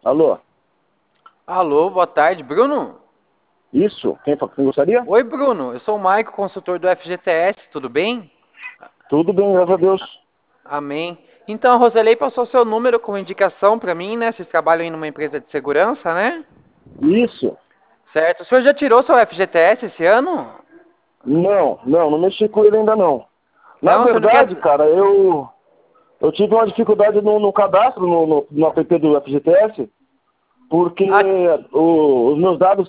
Alô? Alô, boa tarde, Bruno? Isso? Quem gostaria? Oi, Bruno, eu sou o Maico, consultor do FGTS, tudo bem? Tudo bem, graças a Deus. Amém. Então, a Roselei passou seu número como indicação para mim, né? Vocês trabalham em uma empresa de segurança, né? Isso? Certo. O senhor já tirou seu FGTS esse ano? Não mexi com ele ainda não. Na Não, o senhor não verdade, quer... cara, eu tive uma dificuldade no cadastro no app do FGTS, porque Ah, os meus dados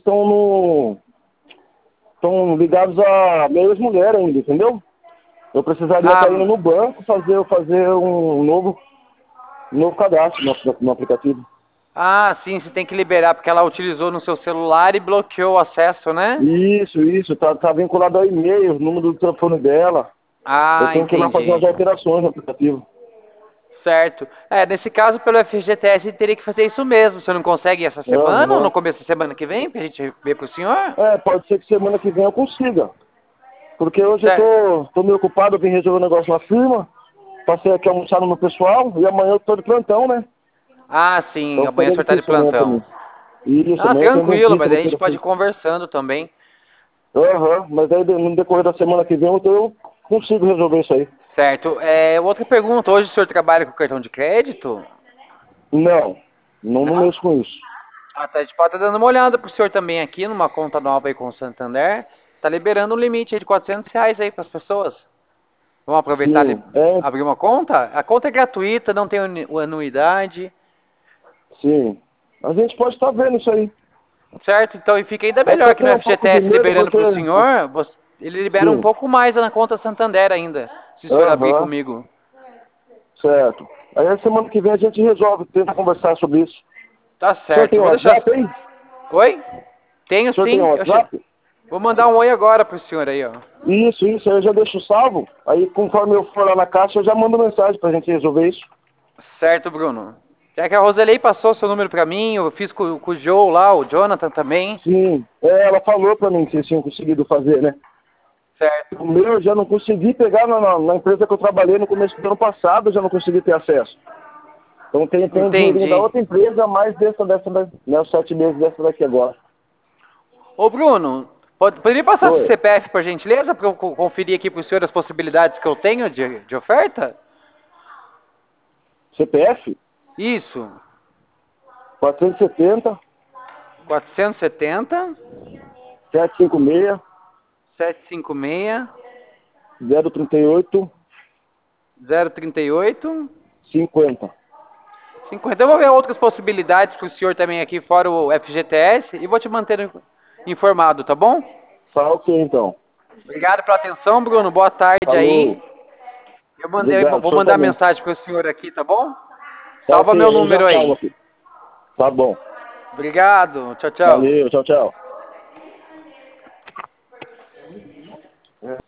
estão ligados a minha ex-mulher ainda, entendeu? Eu precisaria estar indo ah, no banco fazer um novo cadastro no aplicativo. sim, você tem que liberar, porque ela utilizou no seu celular e bloqueou o acesso, né? Isso, tá vinculado ao e-mail, o número do telefone dela. Eu Ah, tenho que ir lá fazer umas entendi. alterações no aplicativo. Certo. Nesse caso, pelo FGTS, teria que fazer isso mesmo. Você não consegue essa semana ou no Aham. começo da semana que vem, pra gente ver pro senhor? É, pode ser que semana que vem eu consiga. Porque hoje eu Certo. tô meio ocupado, eu vim resolver um negócio na firma, passei aqui almoçar no meu pessoal, e amanhã eu tô de plantão, né? Ah, sim, Então amanhã o ficaria senhor tá de difícil amanhã pra plantão. mim. Isso, Ah, amanhã tem um tranquilo, dentista, mas vou aí a gente ter pode ir que... conversando também. Aham, mas aí no decorrer da semana que vem eu consigo resolver isso aí. Certo. Outra pergunta, hoje o senhor trabalha com cartão de crédito? Não Não? mexo com isso. Ah, tá, a gente pode estar dando uma olhada pro senhor também aqui, numa conta nova aí com o Santander. Tá liberando um limite aí de R$ 400 aí pras pessoas. Vamos aproveitar e Sim, abrir uma conta? A conta é gratuita, não tem anuidade. sim. A gente pode estar vendo isso aí. Certo? Então, e fica ainda É que melhor eu que no tenho um pouco de FGTS medo liberando porque... para o senhor, ele libera um Sim, pouco mais na conta Santander ainda, se o senhor abrir aham, comigo. certo. Aí a semana que vem a gente resolve, tenta conversar sobre isso. Tá O senhor certo, tem eu vou deixar... WhatsApp aí? Oi? Tenho O senhor tem sim. WhatsApp? Vou mandar um oi agora pro senhor aí, ó. Isso, aí eu já deixo salvo. Aí conforme eu for lá na caixa, eu já mando mensagem pra gente resolver isso. Certo, Bruno. É que a Roselei passou seu número pra mim, eu fiz com o Joe lá, o Jonathan também. Sim, ela falou pra mim que vocês tinham conseguido fazer, né? Certo. O meu eu já não consegui pegar na empresa que eu trabalhei no começo do ano passado, eu já não consegui ter acesso. Então tem um dinheirinho da Entendi. outra empresa, mais né, os 7 meses dessa daqui agora. Ô, Bruno, poderia passar seu Oi, CPF por gentileza, para eu conferir aqui pro senhor as possibilidades que eu tenho de oferta? CPF? Isso. 470 470 756 756 038 038 50. 50. Eu vou ver outras possibilidades para o senhor também aqui, fora o FGTS, e vou te manter informado, tá bom? Tá ok então. Obrigado pela atenção, Bruno. Boa tarde Falou. aí. Obrigado, o Vou senhor mandar também. mensagem para o senhor aqui, tá bom? Tá Salva ok, meu eu já número salvo aí. aqui. Tá bom. Obrigado. Tchau, tchau. Valeu, tchau, tchau.